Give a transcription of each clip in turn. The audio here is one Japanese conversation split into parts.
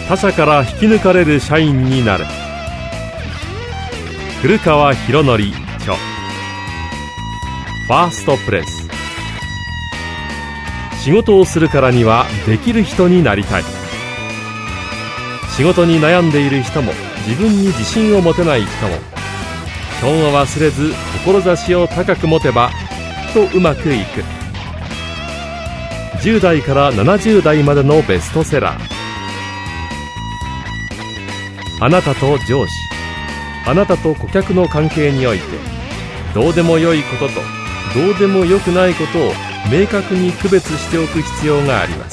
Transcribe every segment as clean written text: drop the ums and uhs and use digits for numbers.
他社から引き抜かれる社員になる。古川博則著。ファーストプレス。仕事をするからにはできる人になりたい。仕事に悩んでいる人も自分に自信を持てない人も、基本を忘れず志を高く持てばきっとうまくいく。10代から70代までのベストセラー。あなたと上司、あなたと顧客の関係において、どうでもよいこととどうでもよくないことを明確に区別しておく必要があります。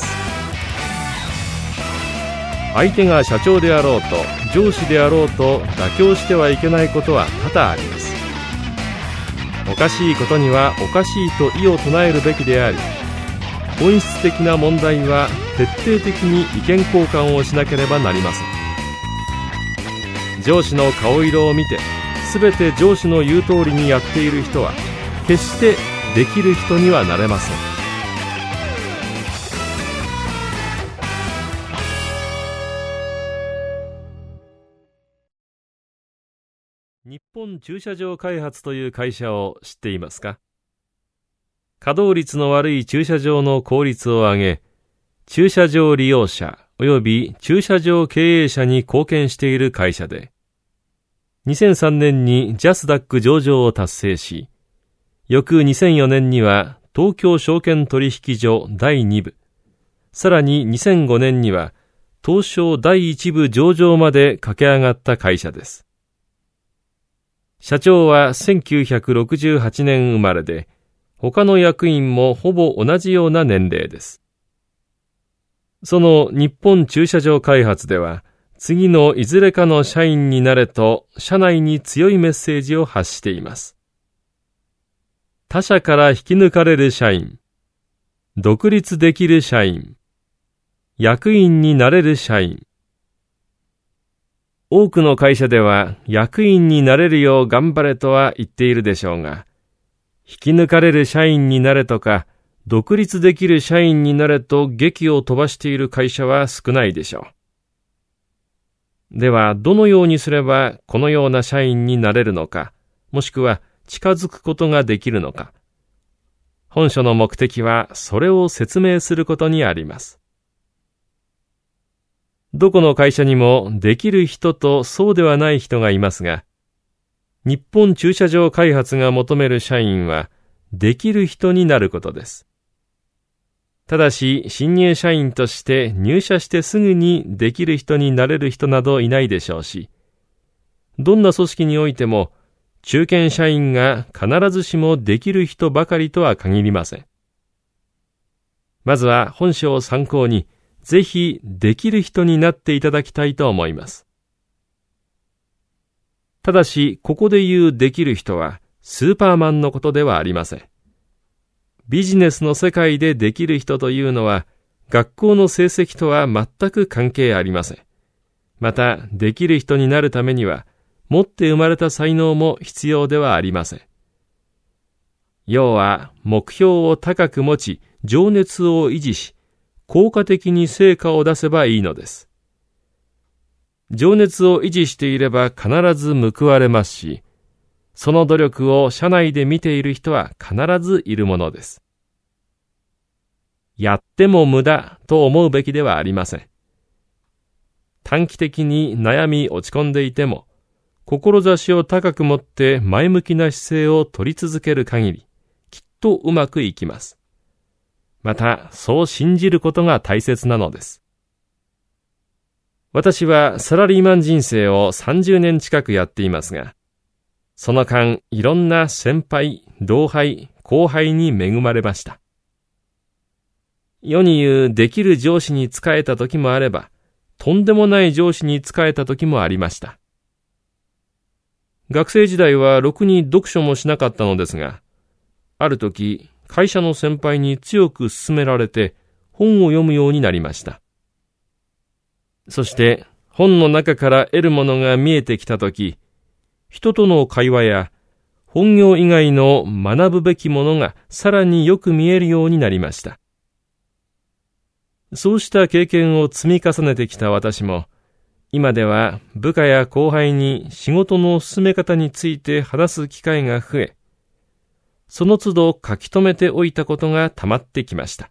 相手が社長であろうと上司であろうと妥協してはいけないことは多々あります。おかしいことにはおかしいと異を唱えるべきであり、本質的な問題は徹底的に意見交換をしなければなりません。上司の顔色を見て全て上司の言う通りにやっている人は決してできる人にはなれません。日本駐車場開発という会社を知っていますか？稼働率の悪い駐車場の効率を上げ、駐車場利用者及び駐車場経営者に貢献している会社で、2003年にジャスダック上場を達成し、翌2004年には東京証券取引所第2部、さらに2005年には東証第1部上場まで駆け上がった会社です。社長は1968年生まれで、他の役員もほぼ同じような年齢です。その日本駐車場開発では、次のいずれかの社員になれと社内に強いメッセージを発しています。他社から引き抜かれる社員、独立できる社員、役員になれる社員。多くの会社では役員になれるよう頑張れとは言っているでしょうが、引き抜かれる社員になれとか、独立できる社員になれと檄を飛ばしている会社は少ないでしょう。では、どのようにすればこのような社員になれるのか、もしくは近づくことができるのか。本書の目的はそれを説明することにあります。どこの会社にもできる人とそうではない人がいますが、日本駐車場開発が求める社員はできる人になることです。ただし、新入社員として入社してすぐにできる人になれる人などいないでしょうし、どんな組織においても中堅社員が必ずしもできる人ばかりとは限りません。まずは本書を参考に、ぜひできる人になっていただきたいと思います。ただし、ここで言うできる人はスーパーマンのことではありません。ビジネスの世界でできる人というのは、学校の成績とは全く関係ありません。また、できる人になるためには、持って生まれた才能も必要ではありません。要は、目標を高く持ち、情熱を維持し、効果的に成果を出せばいいのです。情熱を維持していれば必ず報われますし、その努力を社内で見ている人は必ずいるものです。やっても無駄と思うべきではありません。短期的に悩み落ち込んでいても、志を高く持って前向きな姿勢を取り続ける限り、きっとうまくいきます。また、そう信じることが大切なのです。私はサラリーマン人生を30年近くやっていますが、その間、いろんな先輩、同輩、後輩に恵まれました。世に言うできる上司に仕えた時もあれば、とんでもない上司に仕えた時もありました。学生時代はろくに読書もしなかったのですが、ある時、会社の先輩に強く勧められて本を読むようになりました。そして本の中から得るものが見えてきたとき、人との会話や本業以外の学ぶべきものがさらによく見えるようになりました。 そうした経験を積み重ねてきた私も、今では部下や後輩に仕事の進め方について話す機会が増え、その都度書き留めておいたことがたまってきました。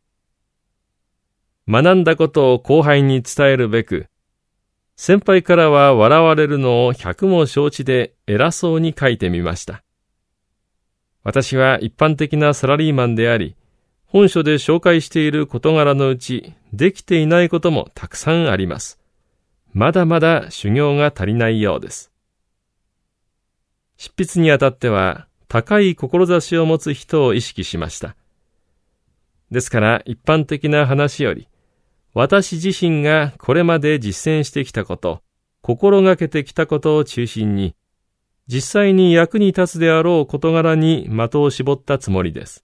学んだことを後輩に伝えるべく、先輩からは笑われるのを百も承知で偉そうに書いてみました。私は一般的なサラリーマンであり、本書で紹介している事柄のうち、できていないこともたくさんあります。まだまだ修行が足りないようです。執筆にあたっては、高い志を持つ人を意識しました。ですから一般的な話より、私自身がこれまで実践してきたこと、心がけてきたことを中心に、実際に役に立つであろう事柄に的を絞ったつもりです。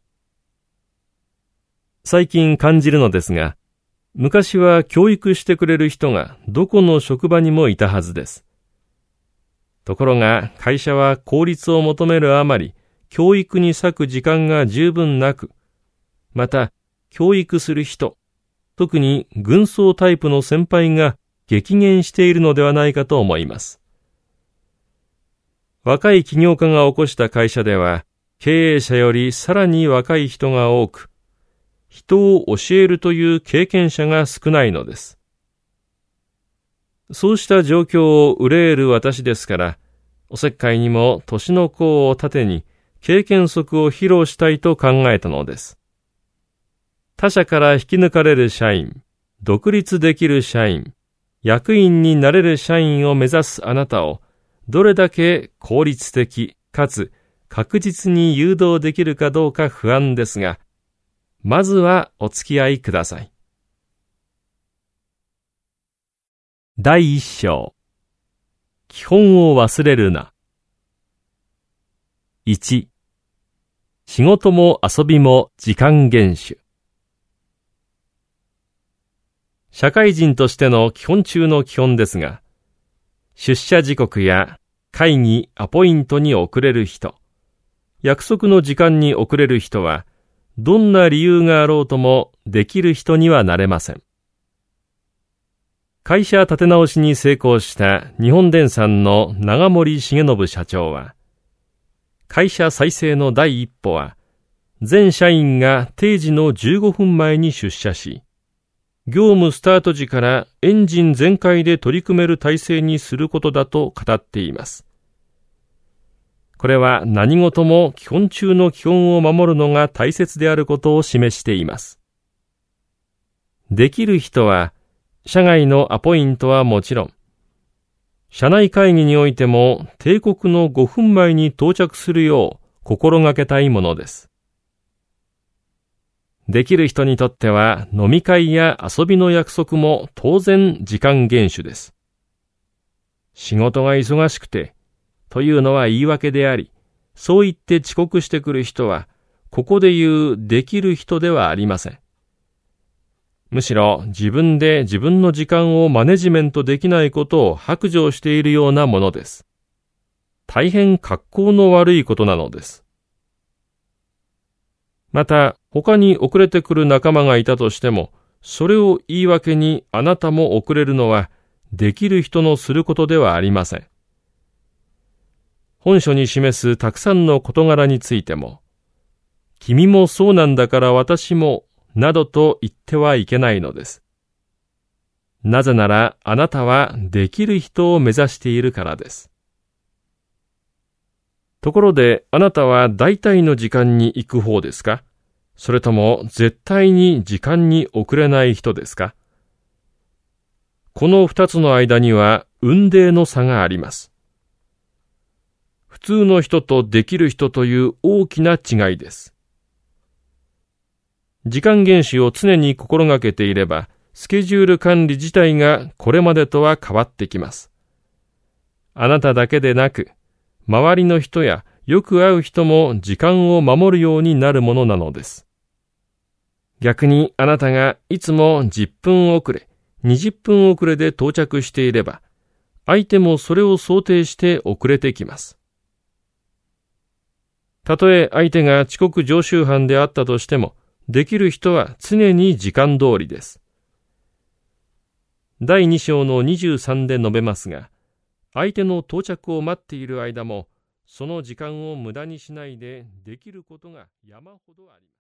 最近感じるのですが、昔は教育してくれる人がどこの職場にもいたはずです。ところが会社は効率を求めるあまり、教育に割く時間が十分なく、また教育する人、特に軍曹タイプの先輩が激減しているのではないかと思います。若い起業家が起こした会社では、経営者よりさらに若い人が多く、人を教えるという経験者が少ないのです。そうした状況を憂える私ですから、おせっかいにも年の功を盾に経験則を披露したいと考えたのです。他社から引き抜かれる社員、独立できる社員、役員になれる社員を目指すあなたを、どれだけ効率的かつ確実に誘導できるかどうか不安ですが、まずはお付き合いください。第一章、基本を忘れるな。1、仕事も遊びも時間厳守。社会人としての基本中の基本ですが、出社時刻や会議、アポイントに遅れる人、約束の時間に遅れる人は、どんな理由があろうともできる人にはなれません。会社立て直しに成功した日本電産の長森重信社長は、会社再生の第一歩は、全社員が定時の15分前に出社し、業務スタート時からエンジン全開で取り組める体制にすることだと語っています。これは何事も基本中の基本を守るのが大切であることを示しています。できる人は、社外のアポイントはもちろん、社内会議においても定刻の5分前に到着するよう心がけたいものです。できる人にとっては飲み会や遊びの約束も当然時間厳守です。仕事が忙しくてというのは言い訳であり、そう言って遅刻してくる人はここで言うできる人ではありません。むしろ自分で自分の時間をマネジメントできないことを白状しているようなものです。大変格好の悪いことなのです。また、他に遅れてくる仲間がいたとしても、それを言い訳にあなたも遅れるのは、できる人のすることではありません。本書に示すたくさんの事柄についても、君もそうなんだから私も、などと言ってはいけないのです。なぜならあなたはできる人を目指しているからです。ところであなたは大体の時間に行く方ですか？それとも絶対に時間に遅れない人ですか？この二つの間には雲泥の差があります。普通の人とできる人という大きな違いです。時間厳守を常に心がけていれば、スケジュール管理自体がこれまでとは変わってきます。あなただけでなく、周りの人やよく会う人も時間を守るようになるものなのです。逆にあなたがいつも10分遅れ、20分遅れで到着していれば、相手もそれを想定して遅れてきます。たとえ相手が遅刻常習犯であったとしても、できる人は常に時間通りです。 第2章の23で述べますが、相手の到着を待っている間も、その時間を無駄にしないでできることが山ほどあります。